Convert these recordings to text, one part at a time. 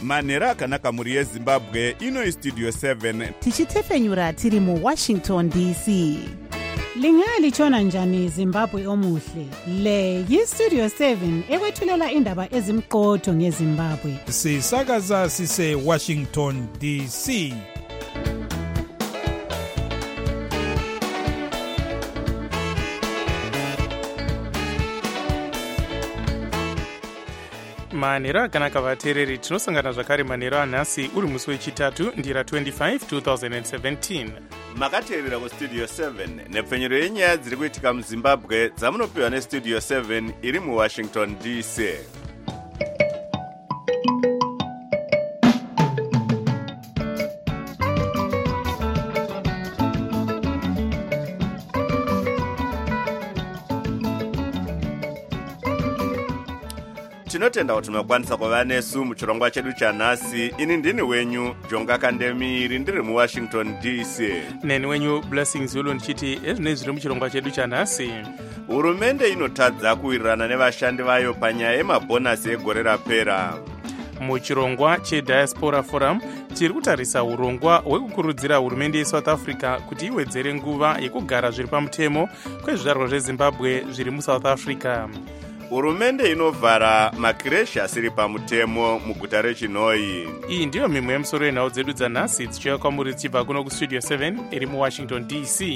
manhero akanaka mhuri yezimbabwe. Ino istudio 7 tichitefenyura tiri muWashington DC. Lingalitshona njani Zimbabwe omuhle? Le yistudio 7 ekwethulela indaba ezimqotho ngeZimbabwe. Sisakaza sise Washington DC. manhero akanaka vateereri, tinosangana zvakare manhero anhasi uri musi wechitatu ndira 25 2017. makateerera kustudio 7 nepfenyero yenyaya dziri kuitika muzimbabwe dzamunopiwa nestudio 7 iri muWashington DC. tinotenda kuti munokwanisa kuva nesu muchirongwa chedu chanhasi. Ini ndini wenyu Jonga Kandemiri, ndiri muWashington DC. Neni wenyu Blessing Zulu ndichiti ezvinei zviri muchirongwa chedu chanhasi. Hurumende inotadza kuwirirana nevashandi vayo panyaya yemabhonasi egore rapera. Muchirongwa cheDiaspora Forum tiri kutarisa urongwa hwekukurudzira hurumende yeSouth Africa kuti iwedzere nguva yekugara zviri pamutemo kwezvizvarwa zveZimbabwe zviri muSouth Africa. Hurumende inovhara makireshi asiri pamutemo muguta reChinoi. Iyi ndiyo mimwe yemusoro yenhau dzedu dzanhasi dzichiuya kwamuri dzichibva kuno kustudio 7 iri muWashington DC.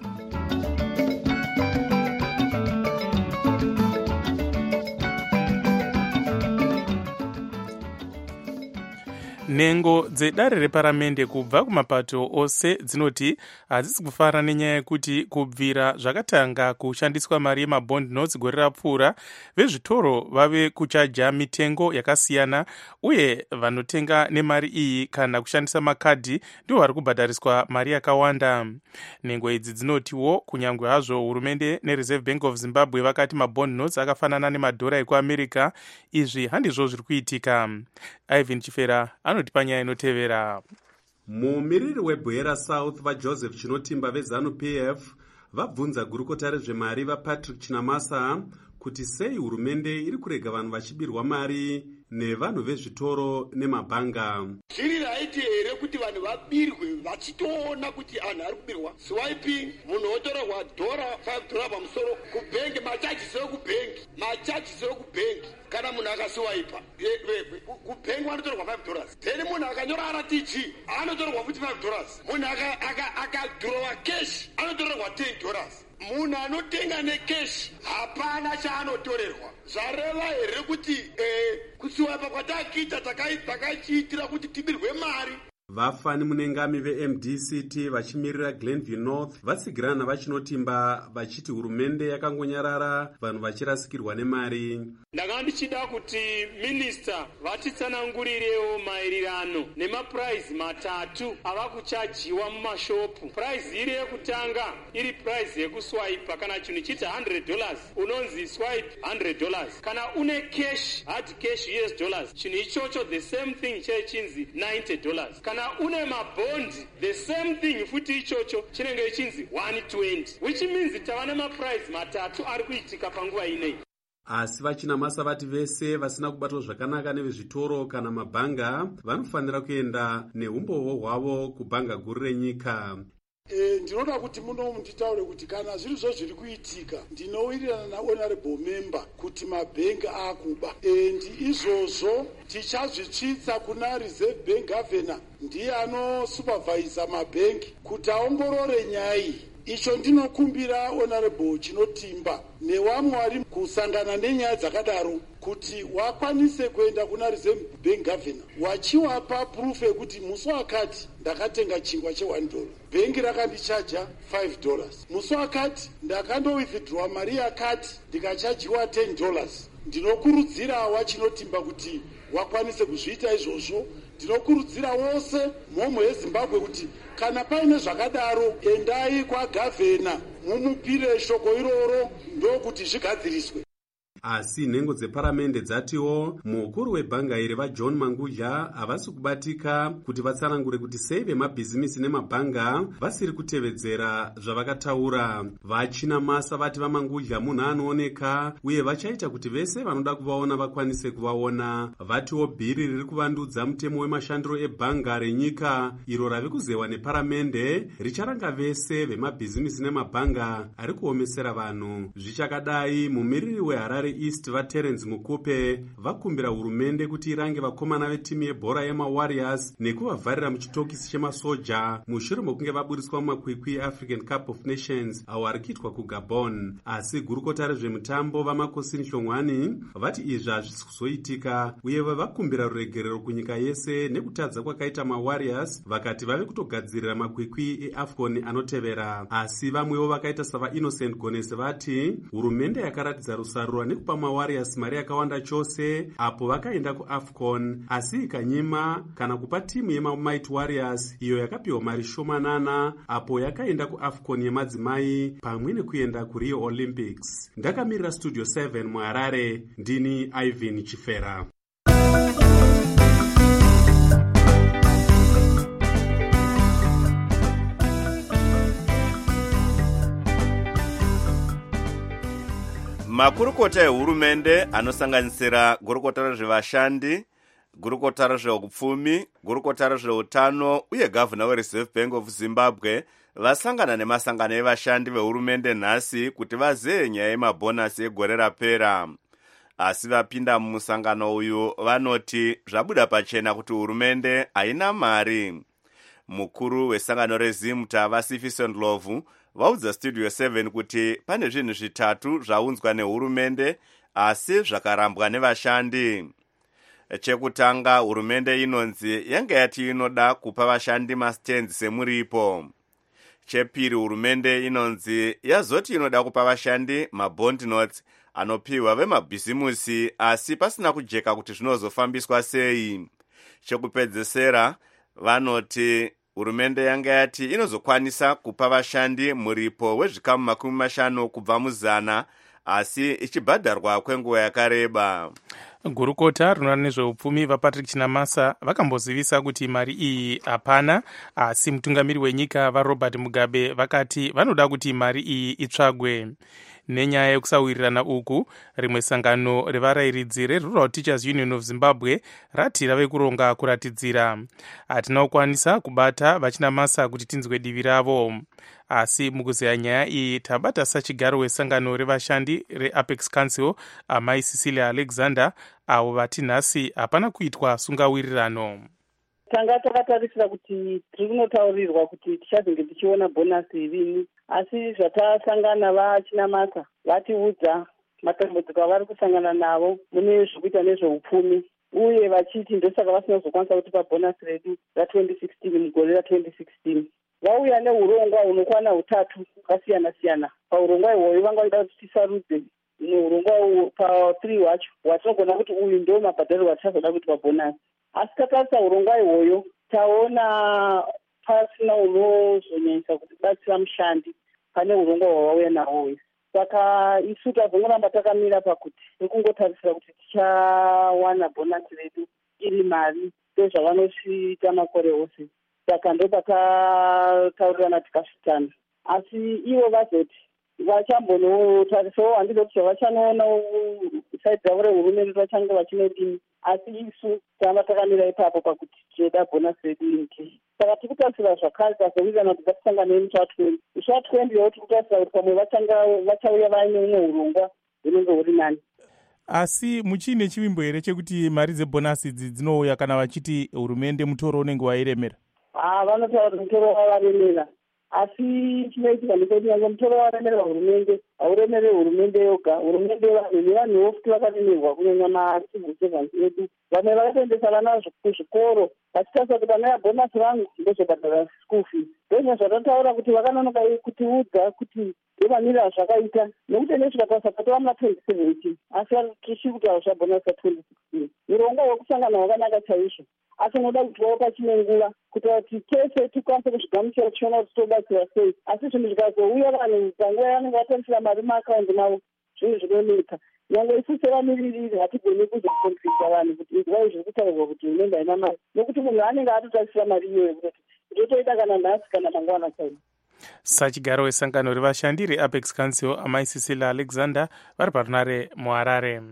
Nhengo dzedare reparamende kubva kumapato ose dzinoti hadzisi kufara nenyaya yekuti kubvira zvakatanga kushandiswa mari yemabond notes gore rapfuura, vezvitoro vave kuchaja mitengo yakasiyana uye vanotenga nemari iyi kana kushandisa makadhi ndivo vari kubhadhariswa mari yakawanda. Nhengo idzi dzinotiwo kunyange hazvo hurumende neReserve Bank of Zimbabwe vakati mabond notes akafanana nemadhora ekuAmerica, izvi handizvo zviri kuitika. Ivan Chifera anoti panyaya inotevera. Mumiriri weBwera South vaJoseph Chinotimba veZANU-PF vabvunza gurukota rezvemari vaPatrick Chinamasa kuti sei hurumende iri kurega vanhu vachibirwa mari nevanhu vezvitoro nemabhanga. Zviri raiti here kuti vanhu vabirwe vachitoona kuti anhu ari kubirwa swiping, munhu otorerwa $5 pamusoro kubhengi, machajisi ekubhengi kana munhu akaswaipa kubhengi vanotorerwa $5. Then munhu akanyora RTG anotorerwa futi $5. Munhu akadhirowa cash anotorerwa $10. Munhu anotenga necash hapana chaanotorerwa. Zvareva here kuti kuswaipa kwatakiita takachiitira kuti tibirwe mari. Vafani munengami veMDCT vachimirira Glenview North vasigirana vaChinotimba vachiti hurumende yakangonyarara vanhu vachirasikirwa nemari. Ndanga ndichida kuti minista vatitsanangurirewo maererano nemapuraizi matatu ava kuchajiwa mumashopu. Puraizi iri yekutanga iri puraizi yekuswaipa, kana chinhu chiti $100 unonzi swipe $100. Kana une cash, hard cash $, chinhu ichocho the same thing chechinzi $90. Kana une mabondi the same thing futi ichocho chinenge chinzi $120, which means tava nemapuraizi matatu ari kuitika panguva inei. Asi vaChinamasa vati vese vasina kubatwa zvakanaka nevezvitoro kana mabhanga vanofanira kuenda neumbowo hwavo kubhanga guru renyika. Ndinoda kuti muno munditaure kuti kana zviri zvo zviri kuitika ndinowirirana nahonorable member kuti mabhengi akuba izvozvo tichazvitsvitsa kuna Reserve Bank Governor, ndiye anosupervisa mabhengi kuti aongorore nyaya iyi. Icho ndinokumbira honorable Chinotimba nevamwe vari kusangana nenyaya dzakadaro kuti wakwanise kuenda kuna Reserve Bank Governor wachiwapa proof yekuti musi wakati ndakatenga chingwa $1, bhengi rakandichaja $5. Musi wakati ndakandowithdraw mari yakati ndikachajiwa $10. Ndinokurudzira waChinotimba kuti wakwanise kuzviita izvozvo. Ndinokurudzira wose mhomho yeZimbabwe kuti kana paine zvakadaro endai kwagavhena mumupire shoko iroro ndokuti zvigadziriswe. asi nhengo dzeparamende dzatiwo mukuru webhanga iri vaJohn Mangudya havasi kubatika kuti vatsanangure kuti sei vemabhizimisi nemabhanga vasiri kutevedzera zvavakataura. VaChinamasa vati vaMangudya munhu anooneka uye vachaita kuti vese vanoda kuvaona vakwanise kuvaona. Vatiwo bhiri riri kuvandudza mutemo wemashandiro ebhanga renyika iro rave kuzewa neparamende richaranga vese vemabhizimisi nemabhanga ari kuomesera vanhu. Zvichakadai, mumiriri weHarare East vaTerence Mukupe vakumbira hurumende kuti irange vakomana vetimu yebhora yemaWarriors nekuvavharira muchitokisi chemasoja mushure mokunge vaburiswa mumakwikwi eAfrican Cup of Nations awo ari kuitwa kuGabon. Asi gurukota rezvemutambo vaMakosini Hlongwani vati izvi hazvisi kuzoitika uye vakumbira ruregerero kunyika yese nekutadza kwakaita maWarriors vakati vave kutogadzirira makwikwi eAFCON anotevera. Asi vamwewo vakaita savaInnocent Gonese vati hurumende yakaratidza rusarura nekupa maWarriors mari yakawanda chose apo vakaenda kuAFCON asi ikanyima kana kupa timu yemaMight Warriors iyo yakapiwa mari shomanana apo yakaenda kuAFCON yemadzimai pamwe nekuenda kuRio Olympics. Ndakamirira Studio 7 muHarare, ndini Ivan Chifera. Makurukota ehurumende anosanganisira gurukota rezvevashandi, gurukota rezveupfumi, gurukota rezveutano uye gavhuna weReserve Bank of Zimbabwe vasangana nemasangano evashandi vehurumende nhasi kuti vazeye nyaya yemabhonasi egore rapera. Asi vapinda mumusangano uyu vanoti zvabuda pachena kuti hurumende haina mari. Mukuru wesangano reZimta vaSifiso Ndlovu vaudza Studio 7 kuti pane zvinhu zvitatu zvaunzwa nehurumende asi zvakarambwa nevashandi. Chekutanga, hurumende inonzi yanga yati inoda kupa vashandi mastenzi semuripo. Chepiri, hurumende inonzi yazoti inoda kupa vashandi mabond notes anopiwa vemabhizimusi asi pasina kujeka kuti zvinozofambiswa sei. Chekupedzesera, vanoti hurumende yanga yati inozokwanisa kupa vashandi muripo wezvikamu 50 kubva muzana asi ichibhadharwa kwenguva yakareba. Gurukota rinoona nezveupfumi vaPatrick Chinamasa vakambozivisa kuti mari iyi hapana, asi mutungamiri wenyika vaRobert Mugabe vakati vanoda kuti mari iyi itsvagwe. Nenyaya yekusawirirana uku, rimwe sangano revarairidzi reRural Teachers Union of Zimbabwe rati rave kuronga kuratidzira. Hatina kukwanisa kubata vaChinamasa kuti tinzwe divi ravo. Asi mukuzeya nyaya iyi tabata sachigaro wesangano revashandi reApex Council amai Cecilia Alexander avo vati nhasi hapana kuitwa sungawirirano. Tanga takatarisira kuti tiri kunotaurirwa kuti tichazenge tichiona bhonasi rini, asi zvatasangana vaChinamasa vatiudza matambudziko avari kusangana navo mune zvekuita nezveupfumi uye vachiti ndosaka vasina kuzokwanisa kutipa bhonasi redu ra2016 mugore ra2016. Vauya neurongwa hunokwana hutatu hwakasiyana-siyana. Paurongwa ihwoyo vanga vachida kuti tisarudze neurongwa pa3 hwacho hwatinogona kuti uyu ndo mabhadhariro atichazoda kuti pabhonasi. Asi tatarisa urongwa ihwoyo taona pasina unozonyanyisa kuti batsira mushandi pane urongwa hwavauya nahwo wese. Saka isu tazongoramba takamira pakuti sekungotarisira kuti tichawana bhonasi redu iri mari sezvavanochiita makore ose. Saka ndo pakataurirana tikasvitana. Asi ivo vazoti vachambonotarisawo handidi kuti vachanoona saidi dzavo rehurumende vachange vachinodini, asi isu tamba takamira ipapo pakuti tichida bhonasi redu inike. Saka tiri kutarisira zvakare tazowirirana kuti ngatisangane musi wa20 yawo tiri kutarisira kuti pamwe vachauya vaine umwe urongwa hunenge huri nani. Asi muchine chivimbo here chekuti mari dzebhonasi idzi dzinouya kana vachiti hurumende mutoro unenge wairemera? Vanotaura kuti mutoro wavaremera, asi chinoitika ndechekuti nyange mutoro waremerera hurumende hauremereri hurumende yoga. Hurumende vanhu nevanhuwo futi vakaremerwa kunyanya macivil servants edu. Vamwe vakatoendesa vana kuzvikoro vachitarisa kuti vana bhonasi vangu ndozvobhadhara school fees. Ndozvo zvatotaura kuti vakanonoka kutiudza kuti ndomamirira zvakaita nekuti nezvikatasa patova muna 2017 asi tichiri kutaura zvabhonasi ra2016. Urongwa hwekusangana hwakanaka chaizvo, asi unoda kuti wao pachine nguva kuti tese tikwanise kuzvigamuchira tichiona kuti tobatsira sei. Asi zvinhu zvikazouya vanhu panguva yavanenge vatarisira mari muakaunti mavo zvinhu zvinoneka. nyangwe isu sevamiririri hatigoni kuzokonfisa vanhu kuti inzwai zviri kutaurwa kuti hurumende haina mari, nokuti munhu anenge atotarisira mari iyoyo kuti ndotoita kana nhasi kana mangwana saini. sachigaro wesangano revashandi reapex council amai Cecilia Alexander vari parunare muHarare.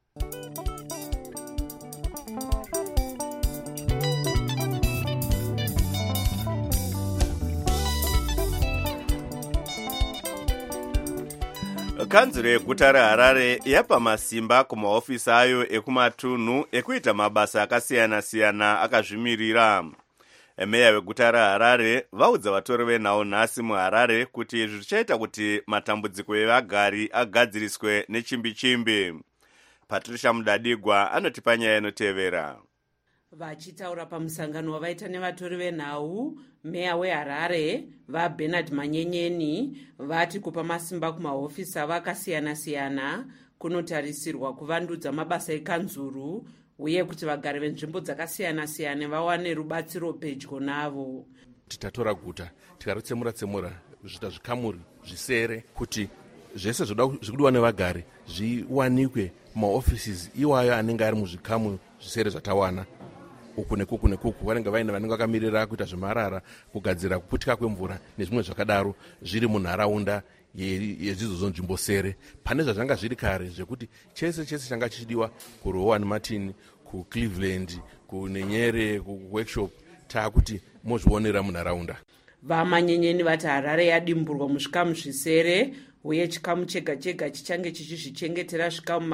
kanzuro yeguta reHarare yapa masimba kumahofisi ayo ekumatunhu ekuita mabasa akasiyana-siyana akazvimirira. Meya weguta reHarare vaudza vatori venhau nhasi muHarare kuti izvi zvichaita kuti matambudziko evagari agadziriswe nechimbi-chimbi. Patricia Mudadigwa anotipa nyaya inotevera. Vachitaura pamusangano wavaita nevatori venhau, meya weHarare vaBernard Manyenyeni vati kupa masimba kumahofisi vakasiyana-siyana kunotarisirwa kuvandudza mabasa ekanzuru uye kuti vagari venzvimbo dzakasiyana-siyana vawane rubatsiro pedyo navo. Titatora guta tikarutsemura zviita zvikamuri zvisere kuti zvese zvikudiwa nevagari zviwanikwe maoffices iwayo anenge ari muzvikamu zvisere zvatawana. Uku nekuku vanenge vakamirira kuita zvemarara, kugadzira kuputika kwemvura nezvimwe zvakadaro zviri munharaunda yedzidzo nzvimbo sere. Pane zvazvanga zviri kare zvekuti chese changa chichidiwa kuRowan Martin, kuCleveland, kuNenyere, kuworkshop taakuti mozvionera munharaunda. Vamanyenyeni vati Harare yadimburwa muzvikamu zvisere uye chikamu chega-chega chichange chichizvichengetera zvikamu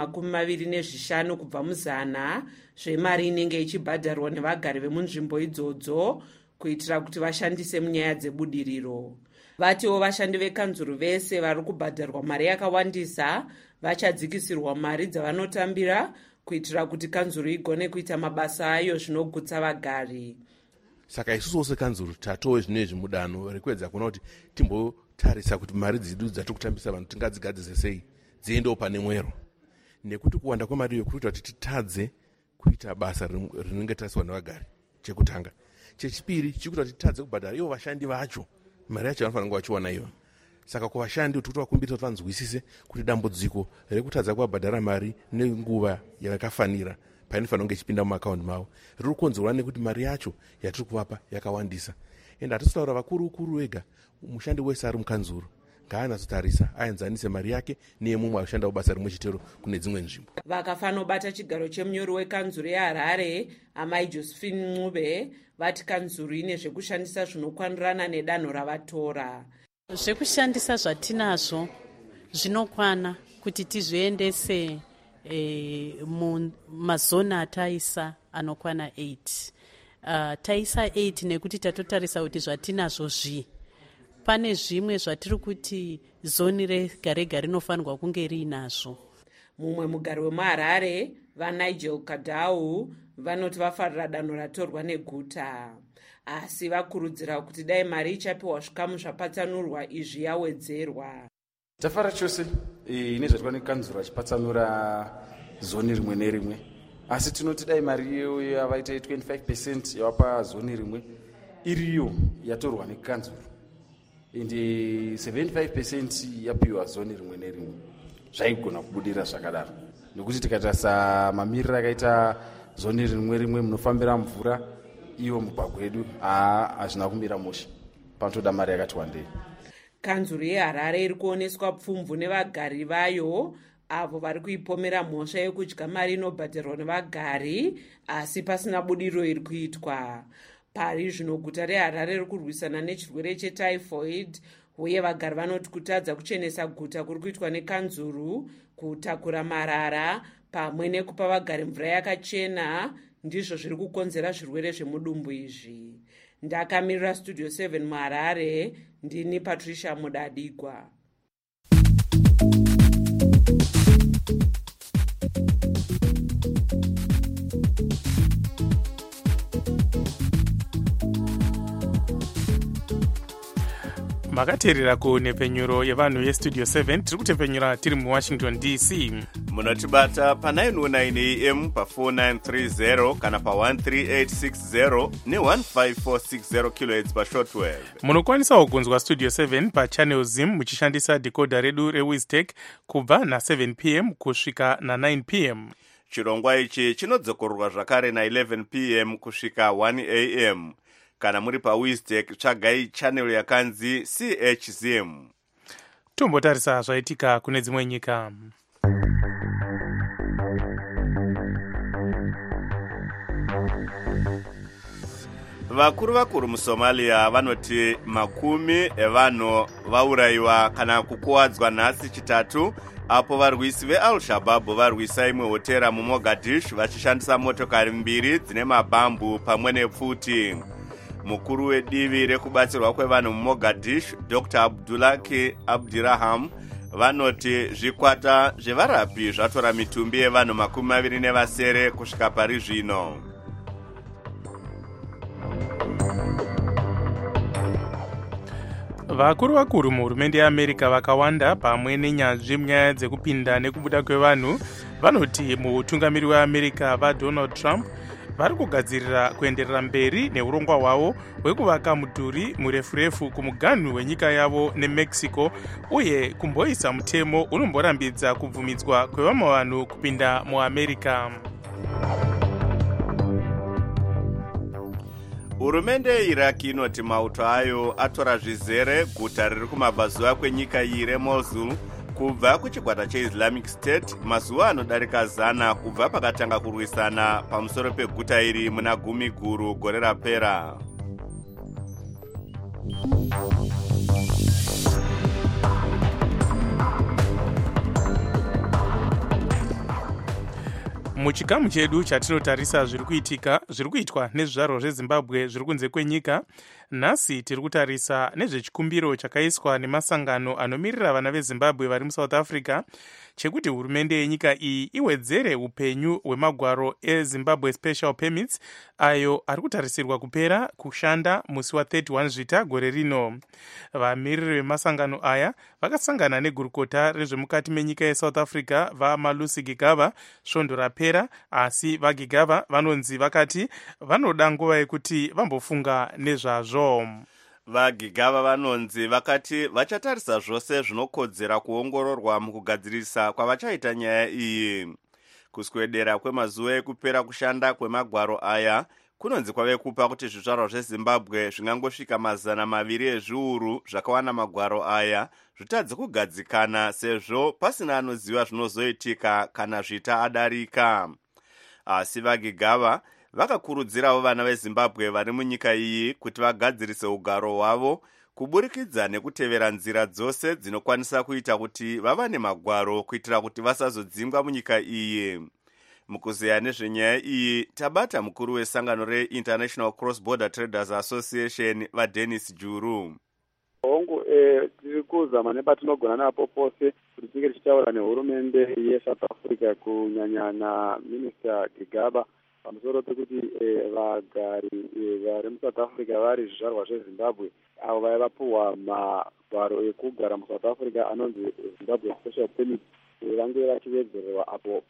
25 kubva muzana zvemari inenge ichibhadharwa nevagari vemunzvimbo idzodzo kuitira kuti vashandise munyaya dzebudiriro. Vatiwo vashandi vekanzuru vese vari kubhadharwa mari yakawandisa vachadzikisirwa mari dzavanotambira kuitira kuti kanzuru igone kuita mabasa ayo zvinogutsa vagari. Saka isusu sekanzuru tatowe zvinezvi mudano rekuedza kuona kuti timbotarisa kuti mari dzedu dzatikutambisa vanhu tingadzigadzise sei dziendewo pane mwero, nekuti kuwanda kwemari iyo kuita kuti titadze kuita basa rinenge taiswa nevagari. Chekutanga. Chechipiri chikuita kuti titadze kubhadhara ivo vashandi vacho mari yacho vanofanira vachiwana iyo. Saka kuvashandi kuti vakumbira kuti vanzwisise kuti dambudziko rekutadza kuvabhadhara mari nenguva yakafanira painofanira kunge ichipinda mumakaundi mavo riri kukonzerwa nekuti mari yacho yatiri kuvapa yakawandisa. Ende hatisi kutaura vakuru vega, mushandi wese ari mukanzuru ngaanatsotarisa aenzanise mari yake neyemumwe ashandawo basa rimwe chitero kune dzimwe nzvimbo. Vakafanobata chigaro chemunyori wekanzuru yeHarare amai Josephine Ncube vati kanzuru ine zvekushandisa zvinokwanirana nedanho ravatora. Zvekushandisa zvatinazvo zvinokwana kuti tizviendese mumazona ataisa anokwana 8. Taisa 8 nekuti tatotarisa kuti zvatinazvo pane zvimwe zvatiri kuti zoni rega rinofanirwa kunge riinazvo. Mumwe mugari wemuHarare vaNigel Kadau vanoti vafarira danho ratorwa neguta, asi vakurudzira kuti dai mari ichapiwa zvikamu zvapatsanurwa izvi yawedzerwa. Tafara chose nezvatwa nekanzuro achipatsanura zoni rimwe nerimwe, asi tinoti dai mari iyo yavaita 25% yawapa zoni rimwe iriyo yatorwa nekanzuro indi 75% yapiwa zoni rimwe nerimwe, zvaigona kubudira zvakadaro. Nokuti tikatarisa mamiriro akaita zoni rimwe munofambira mvura iwo mugwagwa wedu hazvina kumira musha, panotoda mari yakati wandei. Kanzuru yeHarare iri kuoneswa pfumvu nevagari vayo avo vari kuipomera mhosva yekudya mari inobhadharwa nevagari asi pasina budiriro iri kuitwa. Pari zvino guta reHarare riri kurwisana nechirwere chetyphoid uye vagari vanoti kutadza kuchenesa guta kuri kuitwa nekanzuru, kutakura marara pamwe nekupa vagari mvura yakachena ndizvo zviri kukonzera zvirwere zvemudumbu izvi. Ndakamirira Studio 7 muHarare, ndini Patricia Mudadigwa. makateerera kunhepfenyuro yevanhu yestudio 7 tiri kutepfenyura tiri muwashington dc. munotibata pa909 am pa4930 kana pa13860 ne15460 kHz pashortwave. munokwanisawo kunzwa studio 7 pachannel zim muchishandisa decoder redu rewistek kubva na7 pm kusvika na9 pm. chirongwa ichi chinodzokororwa zvakare na11 pm kusvika 1 am. kana muri pawistek tsvagai channel yakanzi chzim. tombotarisa zvaitika kune dzimwe nyika. vakuru musomalia vanoti makumi evanhu vaurayiwa kana kukuwadzwa nhasi chitatu apo varwisi veal-shabab varwisa imwe hotera mumogadishu vachishandisa motokari mbiri dzine mabhambu pamwe nepfuti. mukuru wedivi rekubatsirwa kwevanhu mumogadishu dr abdulaki abdiraham vanoti zvikwata zvevarapi zvatora mitumbi yevanhu 27 kusvika pari zvino. vakuru muhurumende yeamerica vakawanda pamwe nenyanzvi munyaya dzekupinda nekubuda kwevanhu vanoti mutungamiri weamerica vadonald trump vari kugadzirira kuenderera mberi neurongwa hwavo hwekuvaka mudhuri murefu kumuganhu wenyika yavo nemexico uye kumboisa mutemo unomborambidza kubvumidzwa kwevamwe vanhu kupinda muamerica. hurumende yeiraki inoti mauto ayo atora zvizere guta riri kumabvazuva kwenyika iyi remosul kubva kuchikwata cheislamic state mazuva anodarika 100 kubva pakatanga kurwisana pamusoro peguta iri muna gumi guru gore rapera. muchikamu chedu chatinotarisa zviri kuitwa nezvizvarwa zvezimbabwe zviri kunze kwenyika. nhasi tiri kutarisa nezvechikumbiro chakaiswa nemasangano anomirira vana vezimbabwe vari musouth africa chekuti hurumende yenyika iyi iwedzere upenyu hwemagwaro ezimbabwe special permits ayo ari kutarisirwa kupera kushanda musi wa31 zvita gore rino. vamiriri vemasangano aya vakasangana negurukota rezvemukati menyika yesouth africa vamalusi gigava svondo rapera, asi vagigava vanonzi vakati vanoda nguva yekuti vambofunga nezvazvo. vagigava vanonzi vakati vachatarisa zvose zvinokodzera kuongororwa mukugadzirisa kwavachaita nyaya iyi. kuswedera kwemazuva ekupera kushanda kwemagwaro aya kunonzi kwave kupa kuti zvizvarwa zvezimbabwe zvingangosvika 200 ezviuru zvakawana magwaro aya zvitadze kugadzikana sezvo pasina anoziva zvinozoitika kana zvita adarika. asi vagigava vakakurudzirawo vana vezimbabwe vari munyika iyi kuti vagadzirise ugaro hwavo kuburikidza nekutevera nzira dzose dzinokwanisa kuita kuti vawane magwaro kuitira kuti vasazodzingwa munyika iyi. mukuzeya nezvenyaya iyi tabata mukuru wesangano reInternational Cross Border Traders Association vaDennis Juru. hongu tiri kuzama nepatinogona napo pose kuti tinge tichitaura nehurumende yeSouth Africa kunyanya naminista Gigaba pamusoro pekuti vagari vari muSouth Africa vari zvizvarwa zvezimbabwe avo vaivapuhwa magwaro ekugara muSouth Africa anonzi Zimbabwe special permit vange vachivedzerwa apo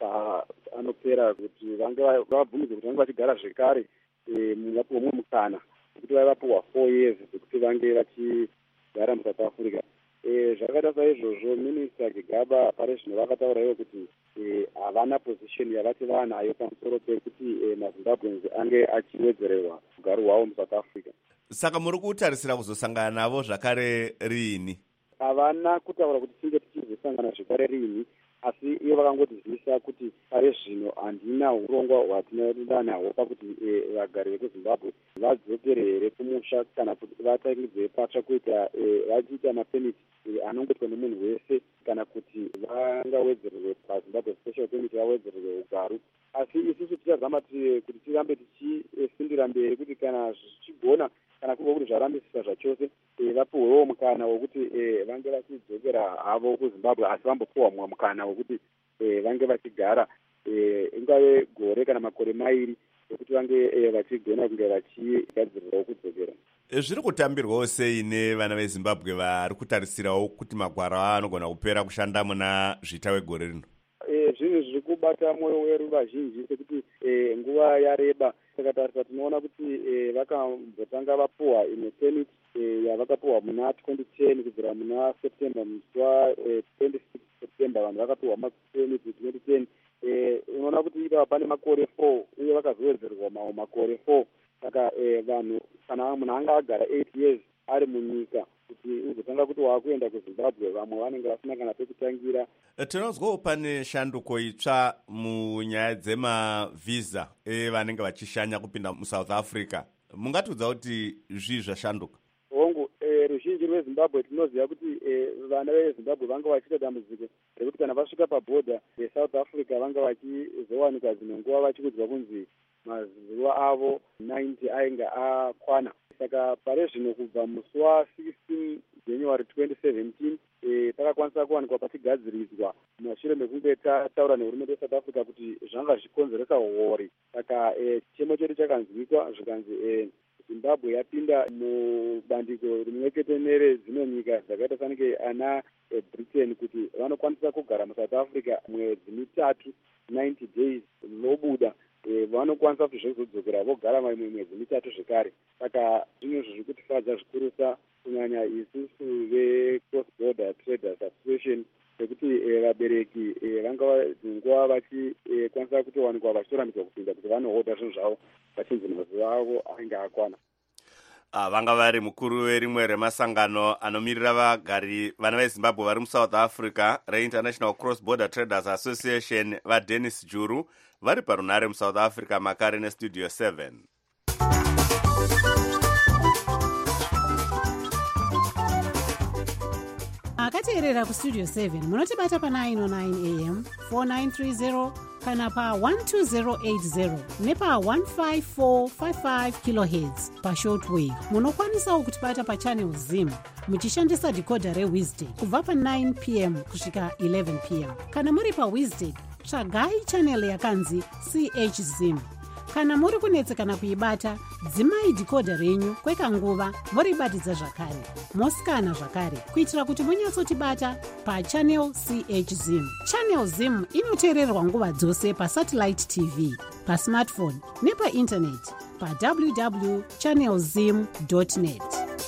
anopera kuti vange vabvumidzwe kuti vange vachigara zvekare muvapuhwa mumwe mukana kuti vaivapuhwa 4 years kuti vange vachigara muSouth Africa. zvakaita saizvozvo minista Gigaba pari zvino vakataura ivo kuti havana position yavati vanayo pamusoro pekuti mazimbabwenzi ange achiwedzererwa ugaro hwavo muSouth Africa. saka muri kutarisira kuzosangana navo zvakare rini? havana kutaura kuti tinge tichizosangana zvakare rini, asi ivo vakangotizivisha kuti pari zvino handina urongwa hwatinoenda nahwo pakuti vagari vekuzimbabwe vadzotere here kumusha kana kuti vatangidze patsva kuita vachiita mapemiti anongoitwa nemunhu wese kana kuti vangawedzererwe pazimbabwe special permit vawedzererwe ugaro. asi isusu tichazama kuti tirambe tichisimbira mberi kuti kana zvichigona kana kuva kuti zvarambisisa zvachose vapuhwewo mukana wekuti vange vachidzokera havo kuzimbabwe asi vambopuhwa mumwe mukana wekuti vange vachigara ingave gore kana makore mairi yekuti vange vachigona kunge vachigadzirirawo kudzokera. Zviri kutambirwawo sei nevana vezimbabwe vari kutarisirawo kuti magwara anogona kupera kushanda muna zvita wegore rino? Zvinhu zviri kubata mwoyo weru vazhinji sekuti nguva yareba. Saka tarisa tinoona kuti vakambotanga vapuhwa permit yavakapuhwa muna 2010 kubvira muna September musi wa26 September vanhu vakapuhwa mapermit 2010. Unoona kuti ipa pane makore 4 uye vakazowedzerwa mamwe makore 4. Saka vanhu kana munhu anga agara 8 years ari munyika kuti uzotanga kuti waakuenda kuZimbabwe, vamwe vanenge vasina kana pekutangira. Tinozwawo pane shanduko itsva munyaya dzemavhisa vanenge vachishanya kupinda muSouth Africa. Mungatiudza kuti zvii zvashanduka? Hongu, ruzhinji rweZimbabwe tinoziva kuti vana veZimbabwe vanga vachiita dambudziko rekuti kana vasvika pabhodha yeSouth Africa vanga vachizowanikwa dzimwe nguva vachikudzwa kunzi mazuva avo 90 ainge akwana. Saka pare zvino kubva musi wa16 January 2017 takakwanisa kuwanikwa pachigadziridzwa mushure mekunge tataura nehurumende yeSouth Africa kuti zvanga zvichikonzeresa hori. Saka chemo chedu chakanzwikwa zvikanzi Zimbabwe yapinda mubandiko rimwechete neredzimwe nyika dzakaita sanike ana Britain kuti vanokwanisa kugara muSouth Africa mwedzi mitatu 90 days lobuda vanokwanisa kuti zvozodzokera vogara mamwe mwedzi mitatu zvekare. Saka zvinhu zviri kutifadza zvikurusa kunyanya isusu veCross Border Traders Association sekuti vabereki vanga nguva vachikwanisa kutowanikwa vachitorambidza kupinda kuti vanohodha zvinhu zvavo vachinzi mazuva avo ainge akwana. Vanga vari mukuru werimwe remasangano anomirira vagari vana veZimbabwe vari muSouth Africa reInternational Cross Border Traders Association vaDennis Juru vari parunhare muSouth Africa makare neStudio 7. akateerera kustudio 7 munotibata pa909 am 4930 kana pa12080 nepa15455 kilohertz pashortwave. Munokwanisawo kutibata pachannel Zim muchishandisa decoder reWizard kubva pa9 pm kusvika 11 pm. Kana muri paWizard tsvagai channel yakanzi CH Zim. Kana muri kunetsekana kuibata, dzimai decoder renyu kwekanguva moribatidza zvakare. Mosikana zvakare kuitira kuti munyatsotibata pachannel CH Zim. Channel Zim inoteererwa nguva dzose pasatellite TV, pasmartphone nepainternet pa www.channelzim.net.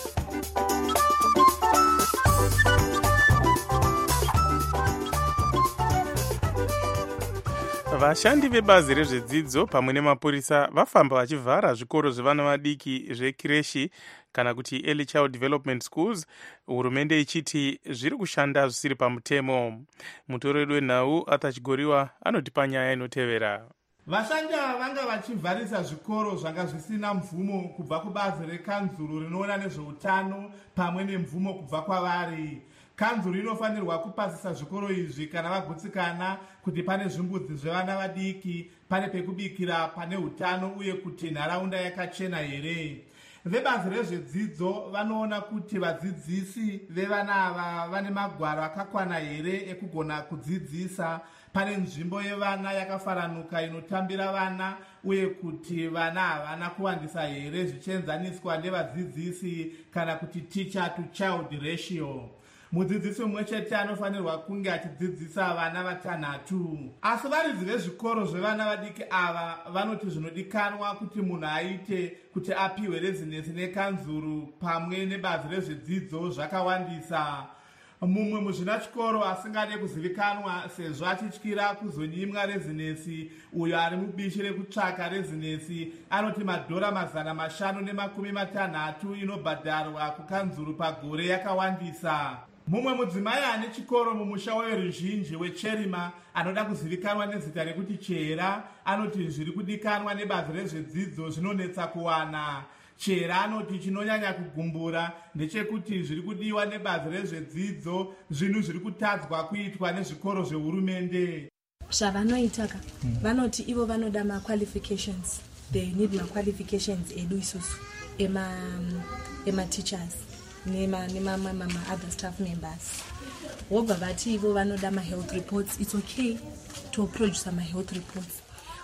Vashandi vebazi rezvedzidzo pamwe nemapurisa vafamba vachivhara zvikoro zvevana vadiki zvekireshi kana kuti early child development schools, hurumende ichiti zviri kushanda zvisiri pamutemo. Mutoreri wenhau Arthur Chigoriwa anotipa nyaya inotevera. Vashandi ava vanga vachivharisa zvikoro zvanga zvisina mvumo kubva kubazi rekanzuru rinoona nezveutano pamwe nemvumo kubva kwavari. Kanzuru inofanirwa kupasisa zvikoro izvi kana vagutsikana kuti pane zvimbudzi zvevana vadiki, pane pekubikira, pane utano uye kuti nharaunda yakachena here. Vebazi rezvedzidzo vanoona kuti vadzidzisi vevana ava vane magwaro akakwana here ekugona kudzidzisa, pane nzvimbo yevana yakafaranuka inotambira vana uye kuti vana havana kuwandisa here zvichienzaniswa nevadzidzisi kana kuti teacher to child ratio. Mudzidzisi mumwe chete anofanirwa kunge achidzidzisa vana vatanhatu. Asi varidzi vezvikoro zvevana vadiki ava vanoti zvinodikanwa kuti munhu aite kuti apiwe rezinesi nekanzuru pamwe nebazi rezvedzidzo zvakawandisa. Mumwe muzvinachikoro asingade kuzivikanwa sezvo achityira kuzonyimwa rezinesi, uyo ari mubishi rekutsvaka rezinesi, anoti $560 inobhadharwa kukanzuru pagore yakawandisa. Mumwe mudzimai ane chikoro mumusha weruzhinji weCherima anoda kuzivikanwa nezita rekuti Chera anoti zviri kudikanwa nebazi rezvedzidzo zvinonetsa kuwana. Chera anoti chinonyanya kugumbura ndechekuti zviri kudiwa nebazi rezvedzidzo zvinhu zviri kutadzwa kuitwa nezvikoro zvehurumende. Zvavanoitaka vanoti ivo vanoda ma-qualifications, they need ma-qualifications edu isusu ema teachers nema other staff members. Wobva vati ivo vanoda ma-health reports, it's okay to produce ma-health reports.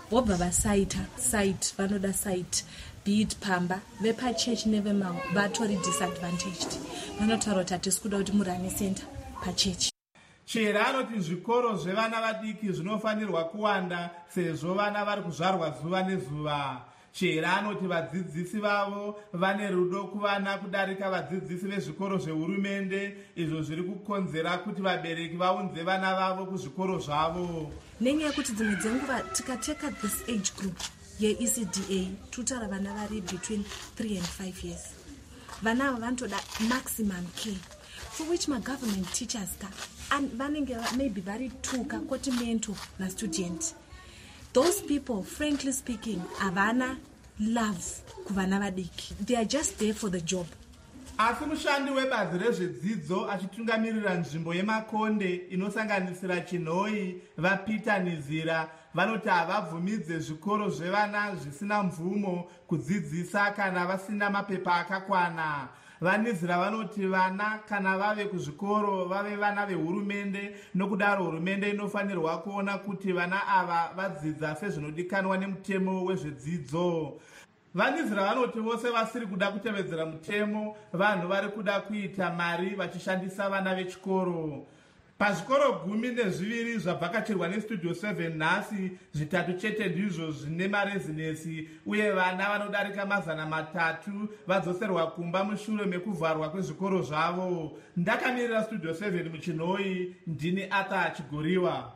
vobva vasaita site vanoda site beat pamba vepachechi nevemao vatori disadvantaged vanotaura kuti hatisi kuda kuti murane center pachechi. Chera anoti zvikoro zvevana vadiki zvinofanirwa kuwanda sezvo vana vari kuzvarwa zuva nezuva. Chera anoti vadzidzisi vavo vane rudo kuvana kudarika vadzidzisi vezvikoro zvehurumende, izvo zviri kukonzera kuti vabereki vaunze vana vavo kuzvikoro zvavo. Nenyaya yekuti dzimwe dzenguva tikateka this age group yeECDA totaura vana vari between 3 and 5 years. Vana ava vanotoda maximum care for which government teachers and vanenge maybe vari tuka koti mentor na student. Those people, frankly speaking, havana love kuvana vadiki. They are just there for the job. Asi mushandi webazi rezvedzidzo achitungamirira nzvimbo yeMakonde inosanganisira Chinhoi vaPeter Nizira vanoti havabvumidze zvikoro zvevana zvisina mvumo kudzidzisa kana vasina mapepa akakwana. Vanizira vanoti vana kana vave kuzvikoro vave vana vehurumende, nokudaro hurumende inofanirwa kuona kuti vana ava vadzidza sezvinodikanwa nemutemo wezvedzidzo. Vanizira vanoti vose vasiri kuda kutevedzera mutemo, vanhu vari kuda kuita mari vachishandisa vana vechikoro. Pazvikoro 12 zvabvakachirwa neStudio 7 nhasi, 3 chete ndizvo zvine marezinesi uye vana vanodarika 300 vadzoserwa kumba mushure mekuvharwa kwezvikoro zvavo. Ndakamirira Studio 7 muChinhoi, ndini Arthur Chigoriwa.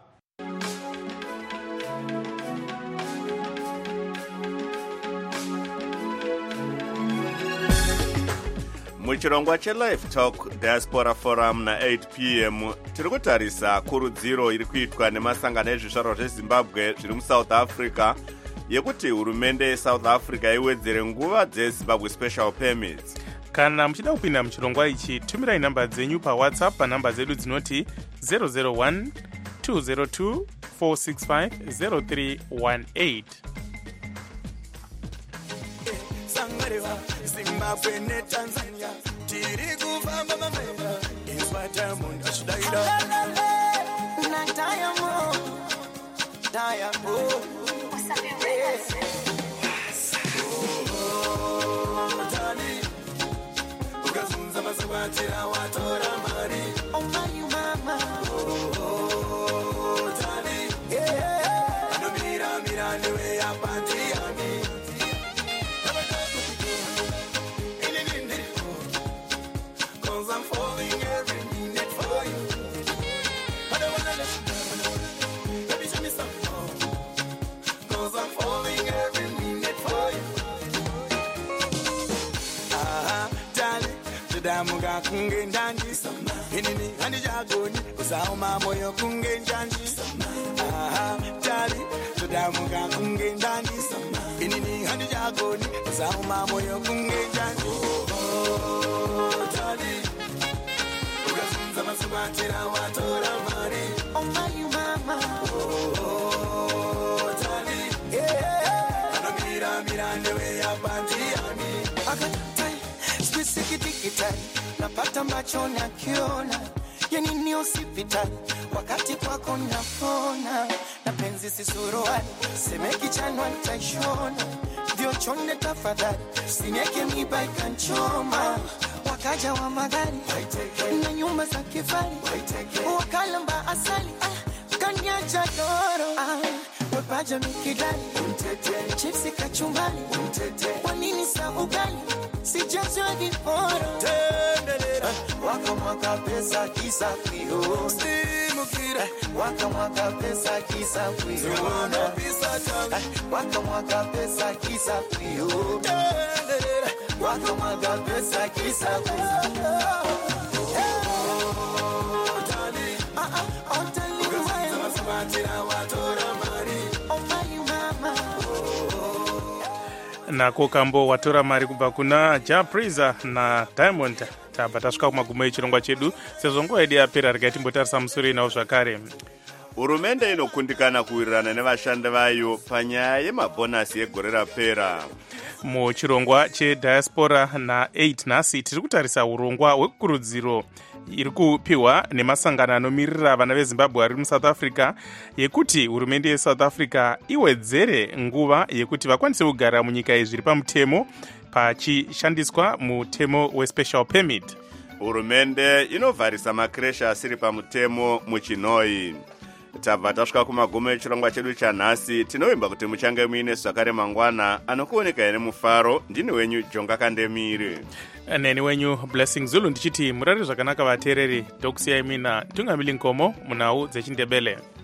muchirongwa chelive talk diaspora forum na8 p.m. tiri kutarisa kurudziro iri kuitwa nemasangano ezvizvarwa zvezimbabwe zviri musouth africa yekuti hurumende yeSouth Africa iwedzere nguva dzeZimbabwe special permits. Kana muchida kupinda muchirongwa ichi, tumirai namba dzenyu paWhatsApp panamba dzedu dzinoti 001 202 465 0318. Zimbabwe ne Tanzania tiri kufamba mamera izwa Diamond ashidaira na Diamond tani ukazunza masabatira watora mari my mama tani anomira newe yapati yani. I'm falling every minute for you. I don't wanna listen. Let me show me something more. 'Cause I'm falling every minute for you. Darling, tudamuga kunge ndandi sama. Inini handi jagoni, usauma moyo kunge ndandi sama. Darling, tudamuga kunge ndandi sama. Inini handi jagoni, usauma moyo kunge ndandi. Darling. Masabatira watora mari my mama tani anomira newe yapati yani akatai spisikitikitai napata macho na kiona yani ni hospitali wakati kwako napona na penzi sisuruani semeki chanwa nitaishona ndio chonde tafadhali sinyeke miba ikanchoma wakaja wa magari na nyumba za kifari wakalamba asali kanyacha doro wapaja mikidali chipsi kachumbali wanini sa ugali sijazwa viporo wakamwaka pesa kisa kwio stimukira wakamwaka pesa kisa kwio wakamwaka pesa kisa kwio wakamwaga pesa kisa nako kambo watora mari kubva kuna Japreza na Diamond. Tabva tasvika kumagumo echirongwa chedu, sezvo nguva yedu yapera regai timbotarisa musoro inawo zvakare. Hurumende inokundikana kuwirirana nevashandi vayo panyaya yemabhonasi yegore rapera. Muchirongwa chediaspora na8 nhasi tiri kutarisa urongwa hwekukurudziro iri kupiwa nemasangano anomirira vana vezimbabwe vari muSouth Africa yekuti hurumende yeSouth Africa iwedzere nguva yekuti vakwanise kugara munyika izviri pamutemo pachishandiswa mutemo wespecial permit. Hurumende inovharisa makresha asiri pamutemo muChinoi. Tabva tasvika kumagumo echirongwa chedu chanhasi. Tinovimba kuti muchange muine zvakare mangwana anokuoneka nemufaro. Ndini wenyu Jonga Kandemiri. Neni wenyu Blessing Zulu ndichiti murari zvakanaka vateereri. Tokusiyai mina Tungamili Nkomo munhau dzechiNdebele.